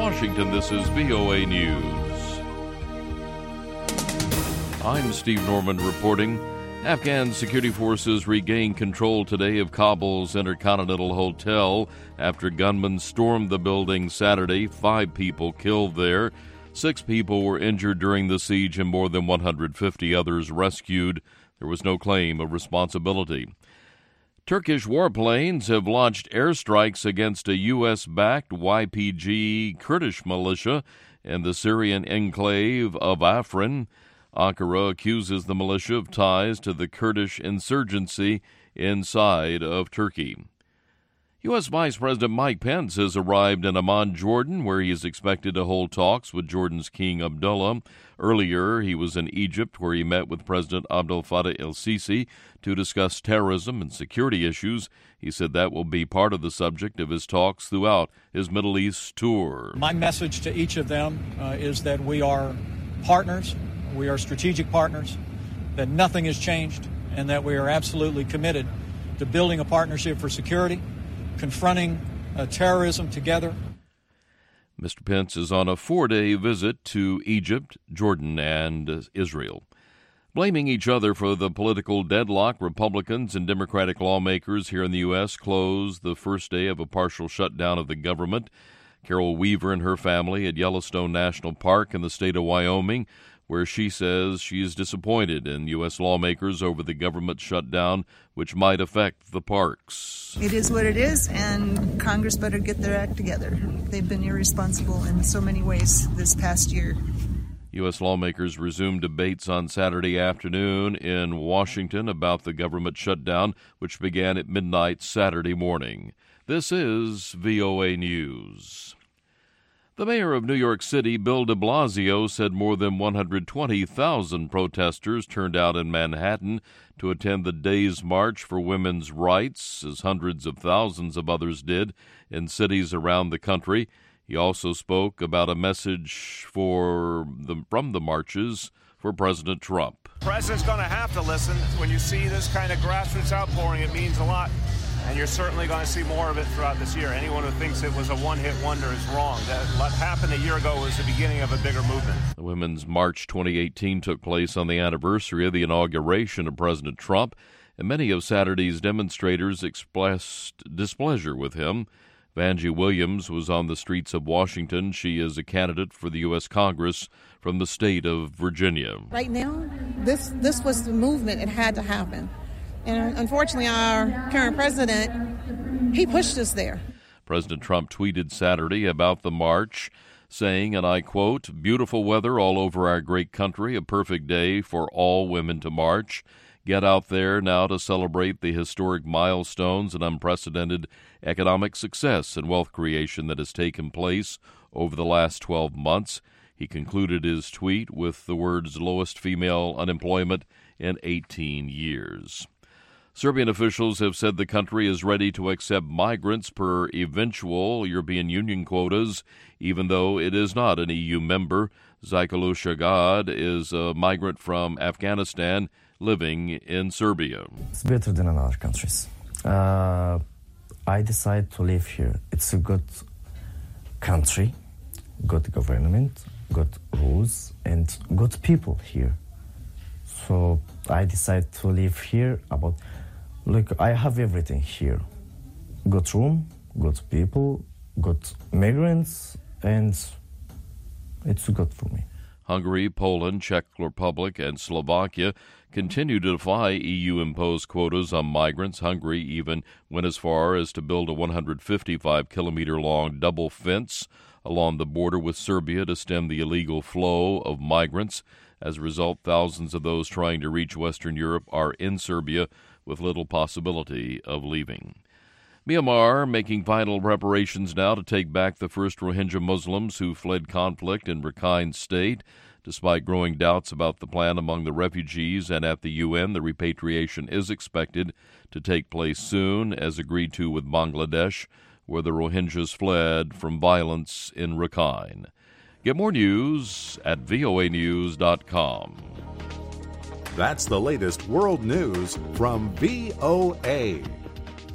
Washington, this is VOA News. I'm Steve Norman reporting. Afghan security forces regained control today of Kabul's Intercontinental Hotel after gunmen stormed the building Saturday. 5 people killed there. 6 people were injured during the siege and more than 150 others rescued. There was no claim of responsibility. Turkish warplanes have launched airstrikes against a U.S.-backed YPG Kurdish militia in the Syrian enclave of Afrin. Ankara accuses the militia of ties to the Kurdish insurgency inside of Turkey. U.S. Vice President Mike Pence has arrived in Amman, Jordan, where he is expected to hold talks with Jordan's King Abdullah. Earlier, he was in Egypt, where he met with President Abdel Fattah el-Sisi to discuss terrorism and security issues. He said that will be part of the subject of his talks throughout his Middle East tour. My message to each of them is that we are partners, we are strategic partners, that nothing has changed, and that we are absolutely committed to building a partnership for security, confronting terrorism together. Mr. Pence is on a 4-day visit to Egypt, Jordan, and Israel. Blaming each other for the political deadlock, Republicans and Democratic lawmakers here in the U.S. closed the first day of a partial shutdown of the government. Carol Weaver and her family at Yellowstone National Park in the state of Wyoming, where she says she is disappointed in U.S. lawmakers over the government shutdown, which might affect the parks. It is what it is, and Congress better get their act together. They've been irresponsible in so many ways this past year. U.S. lawmakers resumed debates on Saturday afternoon in Washington about the government shutdown, which began at midnight Saturday morning. This is VOA News. The mayor of New York City, Bill de Blasio, said more than 120,000 protesters turned out in Manhattan to attend the Day's March for Women's Rights, as hundreds of thousands of others did in cities around the country. He also spoke about a message from the marches for President Trump. The president's going to have to listen. When you see this kind of grassroots outpouring, it means a lot. And you're certainly going to see more of it throughout this year. Anyone who thinks it was a one-hit wonder is wrong. What happened a year ago was the beginning of a bigger movement. The Women's March 2018 took place on the anniversary of the inauguration of President Trump, and many of Saturday's demonstrators expressed displeasure with him. Vanjie Williams was on the streets of Washington. She is a candidate for the U.S. Congress from the state of Virginia. Right now, this was the movement. It had to happen. And unfortunately, our current president, he pushed us there. President Trump tweeted Saturday about the march, saying, and I quote, "Beautiful weather all over our great country, a perfect day for all women to march. Get out there now to celebrate the historic milestones and unprecedented economic success and wealth creation that has taken place over the last 12 months. He concluded his tweet with the words, lowest female unemployment in 18 years. Serbian officials have said the country is ready to accept migrants per eventual European Union quotas, even though it is not an EU member. Zajkalo Shagad is a migrant from Afghanistan living in Serbia. It's better than in other countries. I decided to live here. It's a good country, good government, good rules, and good people here. So I decided to live here. Look, I have everything here. Good room, good people, good migrants, and it's good for me. Hungary, Poland, Czech Republic, and Slovakia continue to defy EU-imposed quotas on migrants. Hungary even went as far as to build a 155-kilometer-long double fence along the border with Serbia to stem the illegal flow of migrants. As a result, thousands of those trying to reach Western Europe are in Serbia with little possibility of leaving. Myanmar making final preparations now to take back the first Rohingya Muslims who fled conflict in Rakhine State. Despite growing doubts about the plan among the refugees and at the UN, the repatriation is expected to take place soon, as agreed to with Bangladesh, where the Rohingyas fled from violence in Rakhine. Get more news at voanews.com. That's the latest world news from VOA.